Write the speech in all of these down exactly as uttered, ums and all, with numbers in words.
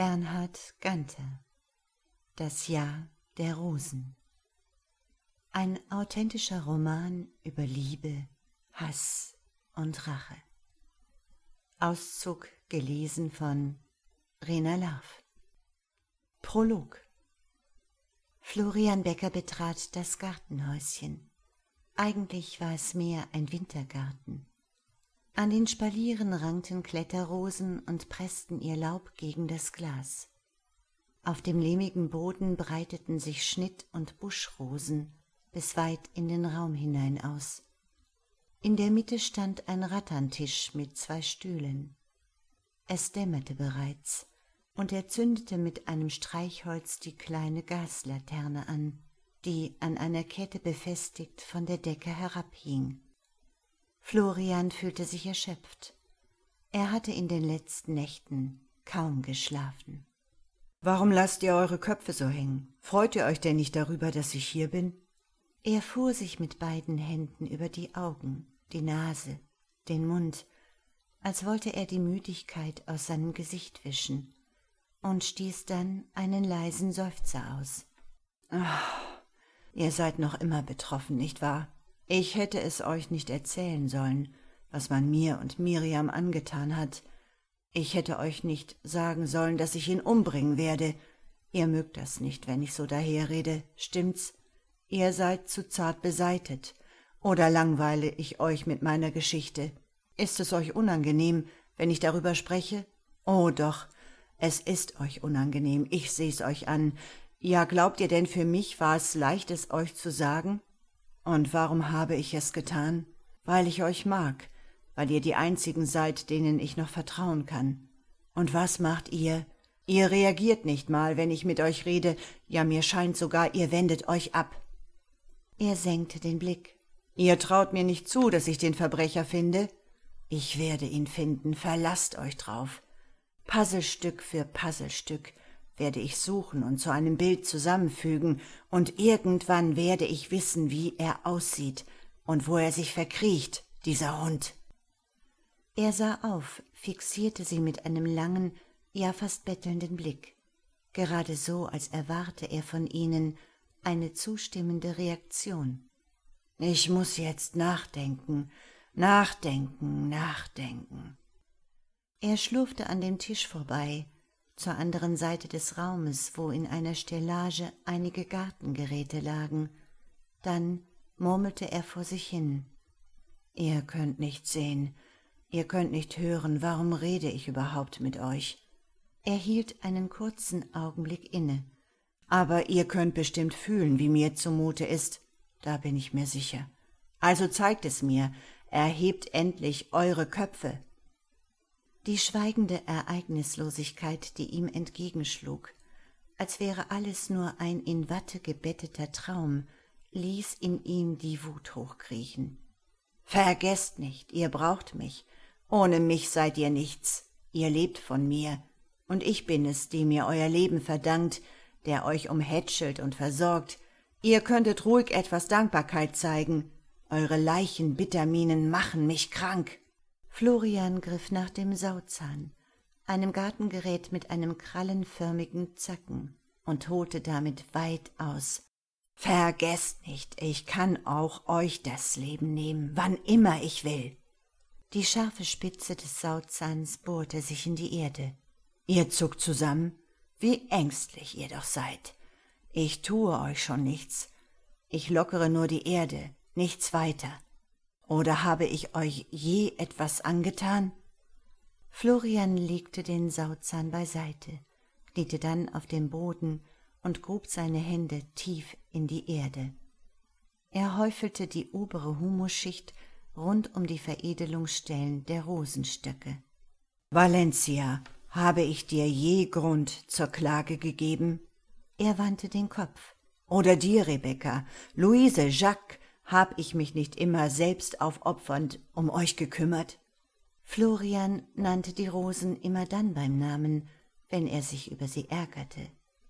Bernhard Ganter. Das Jahr der Rosen. Ein authentischer Roman über Liebe, Hass und Rache. Auszug gelesen von Rena Larf. Prolog. Florian Becker betrat das Gartenhäuschen. Eigentlich war es mehr ein Wintergarten. An den Spalieren rankten Kletterrosen und pressten ihr Laub gegen das Glas. Auf dem lehmigen Boden breiteten sich Schnitt- und Buschrosen bis weit in den Raum hinein aus. In der Mitte stand ein Ratterntisch mit zwei Stühlen. Es dämmerte bereits, und er zündete mit einem Streichholz die kleine Gaslaterne an, die an einer Kette befestigt von der Decke herabhing. Florian fühlte sich erschöpft. Er hatte in den letzten Nächten kaum geschlafen. »Warum lasst ihr eure Köpfe so hängen? Freut ihr euch denn nicht darüber, dass ich hier bin?« Er fuhr sich mit beiden Händen über die Augen, die Nase, den Mund, als wollte er die Müdigkeit aus seinem Gesicht wischen, und stieß dann einen leisen Seufzer aus. »Ach, ihr seid noch immer betroffen, nicht wahr? Ich hätte es euch nicht erzählen sollen, was man mir und Miriam angetan hat. Ich hätte euch nicht sagen sollen, dass ich ihn umbringen werde. Ihr mögt das nicht, wenn ich so daherrede, stimmt's? Ihr seid zu zart beseitet. Oder langweile ich euch mit meiner Geschichte? Ist es euch unangenehm, wenn ich darüber spreche? Oh doch, es ist euch unangenehm, ich seh's euch an. Ja, glaubt ihr denn, für mich war es leicht, es euch zu sagen? Und warum habe ich es getan? Weil ich euch mag, weil ihr die einzigen seid, denen ich noch vertrauen kann. Und was macht ihr? Ihr reagiert nicht mal, wenn ich mit euch rede, ja, mir scheint sogar, ihr wendet euch ab. Er senkte den Blick. Ihr traut mir nicht zu, dass ich den Verbrecher finde? Ich werde ihn finden, verlasst euch drauf. Puzzlestück für Puzzlestück werde ich suchen und zu einem Bild zusammenfügen, und irgendwann werde ich wissen, wie er aussieht und wo er sich verkriecht, dieser Hund. Er sah auf, fixierte sie mit einem langen, ja fast bettelnden Blick, gerade so, als erwarte er von ihnen eine zustimmende Reaktion. Ich muss jetzt nachdenken, nachdenken, nachdenken. Er schlurfte an dem Tisch vorbei, zur anderen Seite des Raumes, wo in einer Stellage einige Gartengeräte lagen. Dann murmelte er vor sich hin. Ihr könnt nicht sehen, ihr könnt nicht hören, warum rede ich überhaupt mit euch? Er hielt einen kurzen Augenblick inne. Aber ihr könnt bestimmt fühlen, wie mir zumute ist, da bin ich mir sicher. Also zeigt es mir, erhebt endlich eure Köpfe. Die schweigende Ereignislosigkeit, die ihm entgegenschlug, als wäre alles nur ein in Watte gebetteter Traum, ließ in ihm die Wut hochkriechen. »Vergesst nicht, ihr braucht mich. Ohne mich seid ihr nichts. Ihr lebt von mir, und ich bin es, dem ihr euer Leben verdankt, der euch umhätschelt und versorgt. Ihr könntet ruhig etwas Dankbarkeit zeigen. Eure Leichenbitterminen machen mich krank.« Florian griff nach dem Sauzahn, einem Gartengerät mit einem krallenförmigen Zacken, und holte damit weit aus. »Vergesst nicht, ich kann auch euch das Leben nehmen, wann immer ich will.« Die scharfe Spitze des Sauzahns bohrte sich in die Erde. »Ihr zuckt zusammen? Wie ängstlich ihr doch seid. Ich tue euch schon nichts. Ich lockere nur die Erde, nichts weiter. Oder habe ich euch je etwas angetan?« Florian legte den Sauzahn beiseite, kniete dann auf den Boden und grub seine Hände tief in die Erde. Er häufelte die obere Humusschicht rund um die Veredelungsstellen der Rosenstöcke. »Valencia, habe ich dir je Grund zur Klage gegeben?« Er wandte den Kopf. »Oder dir, Rebecca, Luise, Jacques, hab ich mich nicht immer selbst aufopfernd um euch gekümmert?« Florian nannte die Rosen immer dann beim Namen, wenn er sich über sie ärgerte.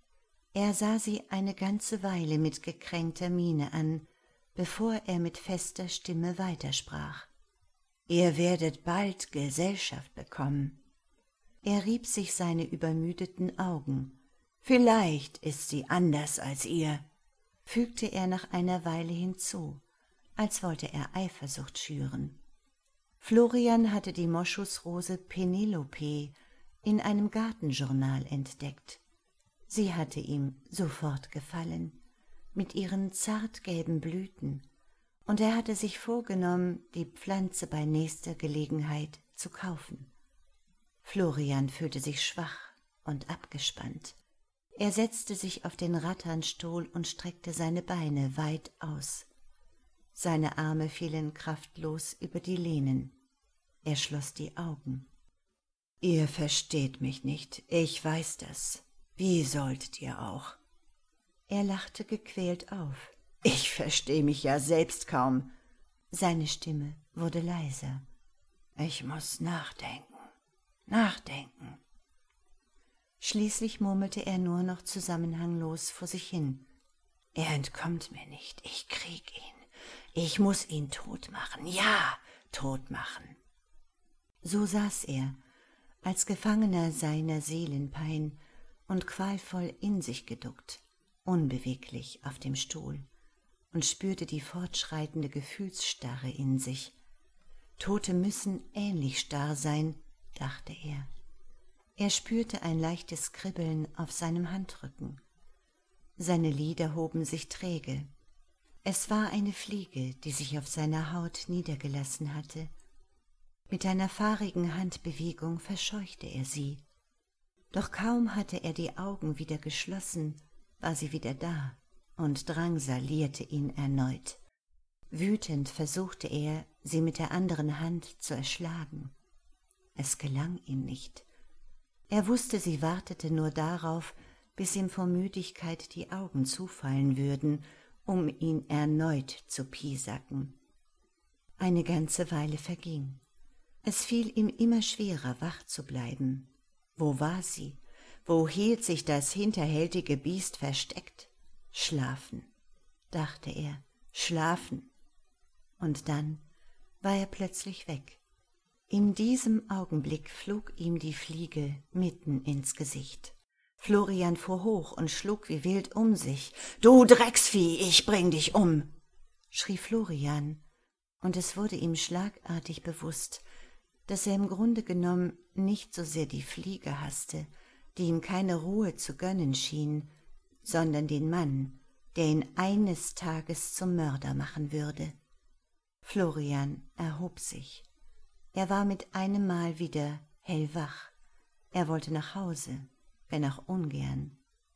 Er sah sie eine ganze Weile mit gekränkter Miene an, bevor er mit fester Stimme weitersprach. »Ihr werdet bald Gesellschaft bekommen.« Er rieb sich seine übermüdeten Augen. »Vielleicht ist sie anders als ihr«, fügte er nach einer Weile hinzu, als wollte er Eifersucht schüren. Florian hatte die Moschusrose Penelope in einem Gartenjournal entdeckt. Sie hatte ihm sofort gefallen, mit ihren zartgelben Blüten, und er hatte sich vorgenommen, die Pflanze bei nächster Gelegenheit zu kaufen. Florian fühlte sich schwach und abgespannt. Er setzte sich auf den Ratternstuhl und streckte seine Beine weit aus. Seine Arme fielen kraftlos über die Lehnen. Er schloss die Augen. »Ihr versteht mich nicht, ich weiß das. Wie solltet ihr auch?« Er lachte gequält auf. »Ich verstehe mich ja selbst kaum.« Seine Stimme wurde leiser. »Ich muss nachdenken, nachdenken.« Schließlich murmelte er nur noch zusammenhanglos vor sich hin. »Er entkommt mir nicht, ich krieg ihn. Ich muss ihn tot machen, ja, tot machen.« So saß er, als Gefangener seiner Seelenpein und qualvoll in sich geduckt, unbeweglich auf dem Stuhl, und spürte die fortschreitende Gefühlsstarre in sich. Tote müssen ähnlich starr sein, dachte er. Er spürte ein leichtes Kribbeln auf seinem Handrücken. Seine Lider hoben sich träge. Es war eine Fliege, die sich auf seiner Haut niedergelassen hatte. Mit einer fahrigen Handbewegung verscheuchte er sie. Doch kaum hatte er die Augen wieder geschlossen, war sie wieder da und drangsalierte ihn erneut. Wütend versuchte er, sie mit der anderen Hand zu erschlagen. Es gelang ihm nicht. Er wusste, sie wartete nur darauf, bis ihm vor Müdigkeit die Augen zufallen würden, um ihn erneut zu piesacken. Eine ganze Weile verging. Es fiel ihm immer schwerer, wach zu bleiben. Wo war sie? Wo hielt sich das hinterhältige Biest versteckt? Schlafen, dachte er, schlafen. Und dann war er plötzlich weg. In diesem Augenblick flog ihm die Fliege mitten ins Gesicht. Florian fuhr hoch und schlug wie wild um sich. »Du Drecksvieh, ich bring dich um!« schrie Florian, und es wurde ihm schlagartig bewusst, dass er im Grunde genommen nicht so sehr die Fliege hasste, die ihm keine Ruhe zu gönnen schien, sondern den Mann, der ihn eines Tages zum Mörder machen würde. Florian erhob sich. Er war mit einem Mal wieder hellwach. Er wollte nach Hause, wenn auch ungern.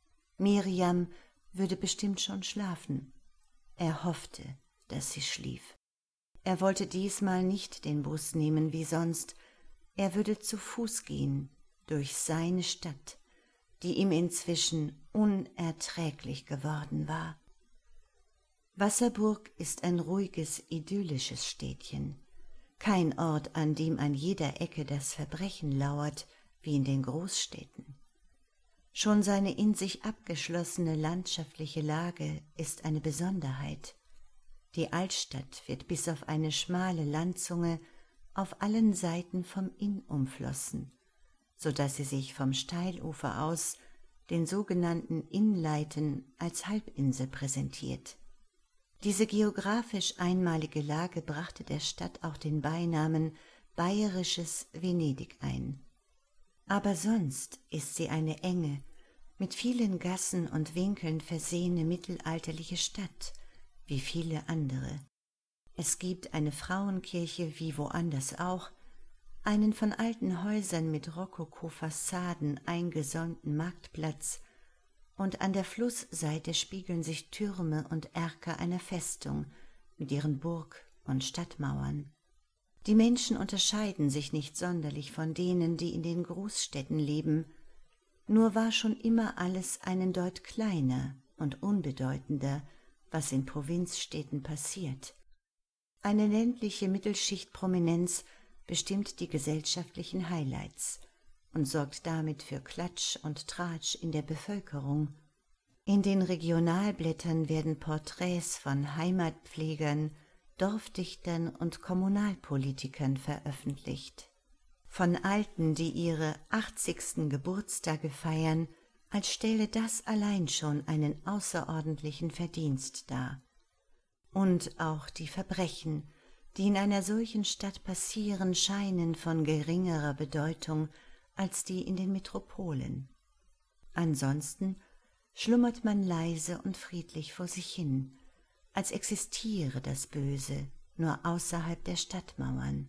Miriam würde bestimmt schon schlafen. Er hoffte, dass sie schlief. Er wollte diesmal nicht den Bus nehmen wie sonst. Er würde zu Fuß gehen durch seine Stadt, die ihm inzwischen unerträglich geworden war. Wasserburg ist ein ruhiges, idyllisches Städtchen. Kein Ort, an dem an jeder Ecke das Verbrechen lauert, wie in den Großstädten. Schon seine in sich abgeschlossene landschaftliche Lage ist eine Besonderheit. Die Altstadt wird bis auf eine schmale Landzunge auf allen Seiten vom Inn umflossen, so dass sie sich vom Steilufer aus den sogenannten Innleiten als Halbinsel präsentiert. Diese geografisch einmalige Lage brachte der Stadt auch den Beinamen »Bayerisches Venedig« ein. Aber sonst ist sie eine enge, mit vielen Gassen und Winkeln versehene mittelalterliche Stadt, wie viele andere. Es gibt eine Frauenkirche wie woanders auch, einen von alten Häusern mit Rokoko-Fassaden eingesonnten Marktplatz, und an der Flussseite spiegeln sich Türme und Erker einer Festung mit ihren Burg- und Stadtmauern. Die Menschen unterscheiden sich nicht sonderlich von denen, die in den Großstädten leben, nur war schon immer alles einen Deut kleiner und unbedeutender, was in Provinzstädten passiert. Eine ländliche Mittelschichtprominenz bestimmt die gesellschaftlichen Highlights und sorgt damit für Klatsch und Tratsch in der Bevölkerung. In den Regionalblättern werden Porträts von Heimatpflegern, Dorfdichtern und Kommunalpolitikern veröffentlicht. von Alten, die ihre achtzigsten Geburtstage feiern, als stelle das allein schon einen außerordentlichen Verdienst dar. Und auch die Verbrechen, die in einer solchen Stadt passieren, scheinen von geringerer Bedeutung als die in den Metropolen. Ansonsten schlummert man leise und friedlich vor sich hin, als existiere das Böse nur außerhalb der Stadtmauern.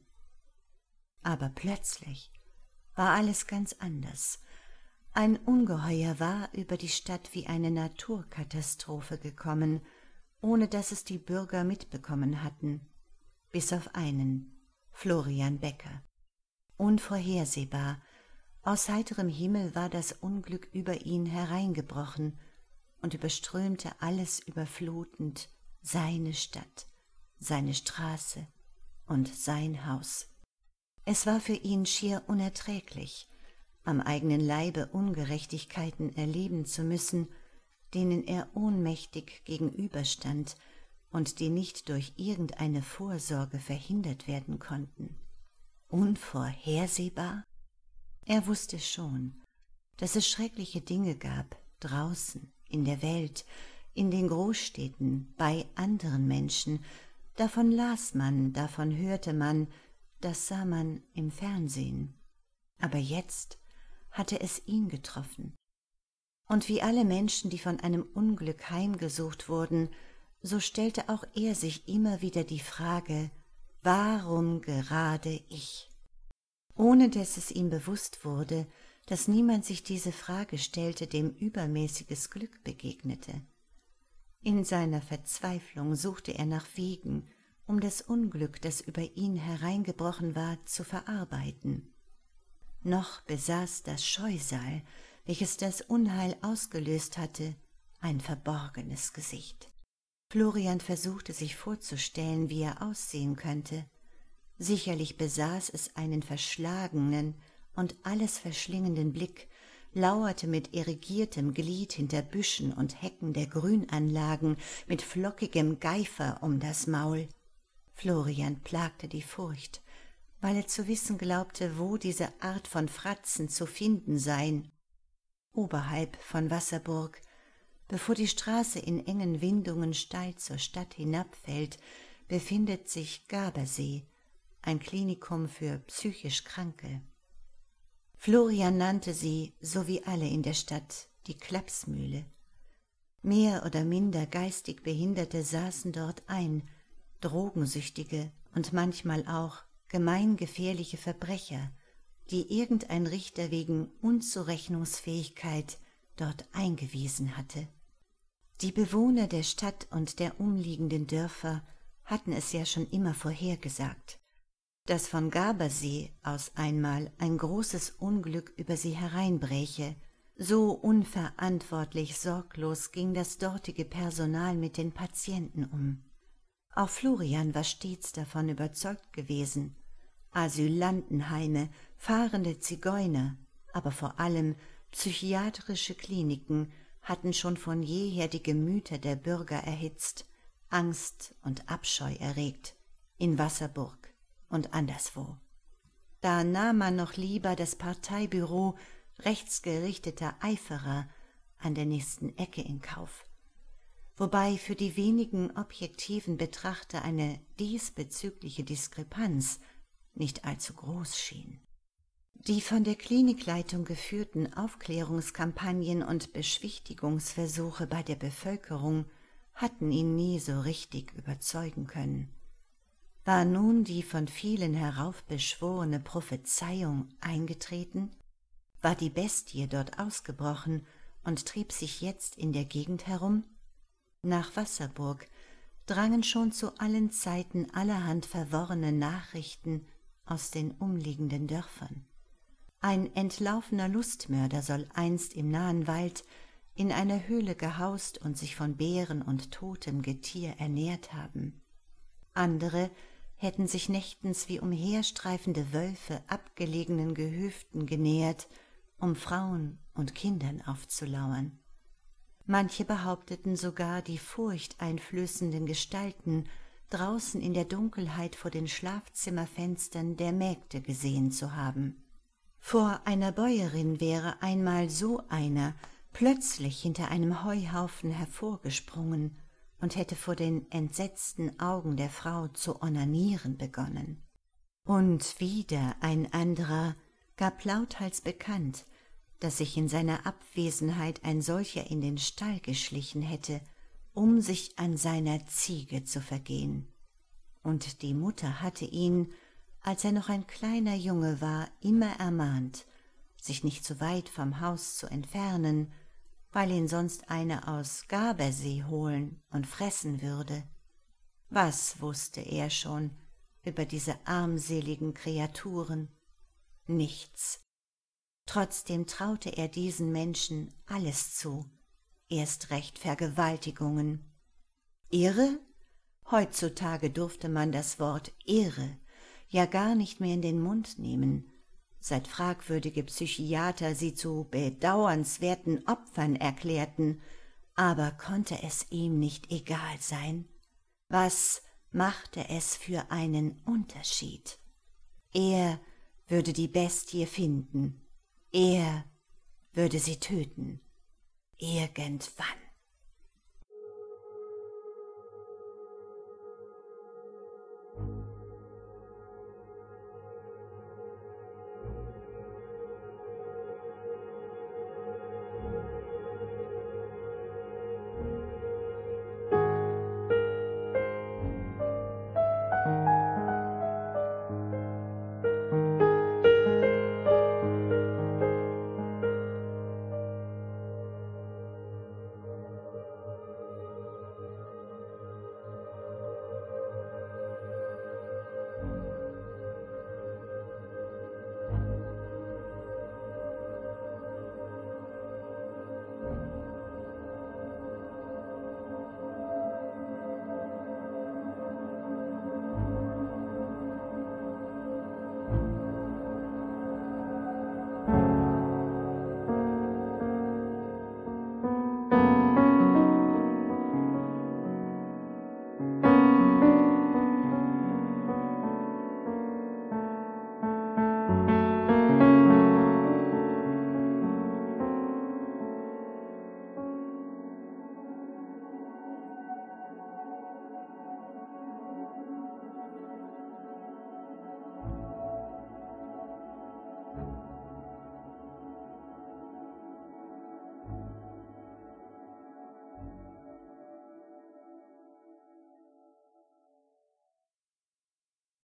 Aber plötzlich war alles ganz anders. Ein Ungeheuer war über die Stadt wie eine Naturkatastrophe gekommen, ohne dass es die Bürger mitbekommen hatten, bis auf einen, Florian Becker. Unvorhersehbar, aus heiterem Himmel war das Unglück über ihn hereingebrochen und überströmte alles überflutend seine Stadt, seine Straße und sein Haus. Es war für ihn schier unerträglich, am eigenen Leibe Ungerechtigkeiten erleben zu müssen, denen er ohnmächtig gegenüberstand und die nicht durch irgendeine Vorsorge verhindert werden konnten. Unvorhersehbar? Er wusste schon, dass es schreckliche Dinge gab, draußen, in der Welt, in den Großstädten, bei anderen Menschen. Davon las man, davon hörte man, das sah man im Fernsehen. Aber jetzt hatte es ihn getroffen. Und wie alle Menschen, die von einem Unglück heimgesucht wurden, so stellte auch er sich immer wieder die Frage, warum gerade ich? Ohne dass es ihm bewusst wurde, dass niemand sich diese Frage stellte, dem übermäßiges Glück begegnete. In seiner Verzweiflung suchte er nach Wegen, um das Unglück, das über ihn hereingebrochen war, zu verarbeiten. Noch besaß das Scheusal, welches das Unheil ausgelöst hatte, ein verborgenes Gesicht. Florian versuchte sich vorzustellen, wie er aussehen könnte. Sicherlich besaß es einen verschlagenen und alles verschlingenden Blick, lauerte mit irrigiertem Glied hinter Büschen und Hecken der Grünanlagen, mit flockigem Geifer um das Maul. Florian plagte die Furcht, weil er zu wissen glaubte, wo diese Art von Fratzen zu finden seien. Oberhalb von Wasserburg, bevor die Straße in engen Windungen steil zur Stadt hinabfällt, befindet sich Gabersee, ein Klinikum für psychisch Kranke. Florian nannte sie, so wie alle in der Stadt, die Klapsmühle. Mehr oder minder geistig Behinderte saßen dort ein, Drogensüchtige und manchmal auch gemeingefährliche Verbrecher, die irgendein Richter wegen Unzurechnungsfähigkeit dort eingewiesen hatte. Die Bewohner der Stadt und der umliegenden Dörfer hatten es ja schon immer vorhergesagt, dass von Gabersee aus einmal ein großes Unglück über sie hereinbräche. So unverantwortlich sorglos ging das dortige Personal mit den Patienten um. Auch Florian war stets davon überzeugt gewesen. Asylantenheime, fahrende Zigeuner, aber vor allem psychiatrische Kliniken hatten schon von jeher die Gemüter der Bürger erhitzt, Angst und Abscheu erregt, in Wasserburg und anderswo. Da nahm man noch lieber das Parteibüro rechtsgerichteter Eiferer an der nächsten Ecke in Kauf, wobei für die wenigen objektiven Betrachter eine diesbezügliche Diskrepanz nicht allzu groß schien. Die von der Klinikleitung geführten Aufklärungskampagnen und Beschwichtigungsversuche bei der Bevölkerung hatten ihn nie so richtig überzeugen können. War nun die von vielen heraufbeschworene Prophezeiung eingetreten? War die Bestie dort ausgebrochen und trieb sich jetzt in der Gegend herum? Nach Wasserburg drangen schon zu allen Zeiten allerhand verworrene Nachrichten aus den umliegenden Dörfern. Ein entlaufener Lustmörder soll einst im nahen Wald in einer Höhle gehaust und sich von Bären und totem Getier ernährt haben. Andere hätten sich nächtens wie umherstreifende Wölfe abgelegenen Gehöften genähert, um Frauen und Kindern aufzulauern. Manche behaupteten sogar, die furchteinflößenden Gestalten draußen in der Dunkelheit vor den Schlafzimmerfenstern der Mägde gesehen zu haben. Vor einer Bäuerin wäre einmal so einer plötzlich hinter einem Heuhaufen hervorgesprungen und hätte vor den entsetzten Augen der Frau zu onanieren begonnen. Und wieder ein anderer gab lauthals bekannt, dass sich in seiner Abwesenheit ein solcher in den Stall geschlichen hätte, um sich an seiner Ziege zu vergehen. Und die Mutter hatte ihn, als er noch ein kleiner Junge war, immer ermahnt, sich nicht zu weit vom Haus zu entfernen, weil ihn sonst einer aus Gabersee holen und fressen würde. Was wusste er schon über diese armseligen Kreaturen? Nichts. Trotzdem traute er diesen Menschen alles zu, erst recht Vergewaltigungen. Irre? Heutzutage durfte man das Wort irre ja gar nicht mehr in den Mund nehmen, seit fragwürdige Psychiater sie zu bedauernswerten Opfern erklärten, aber konnte es ihm nicht egal sein? Was machte es für einen Unterschied? Er würde die Bestie finden, er würde sie töten, irgendwann.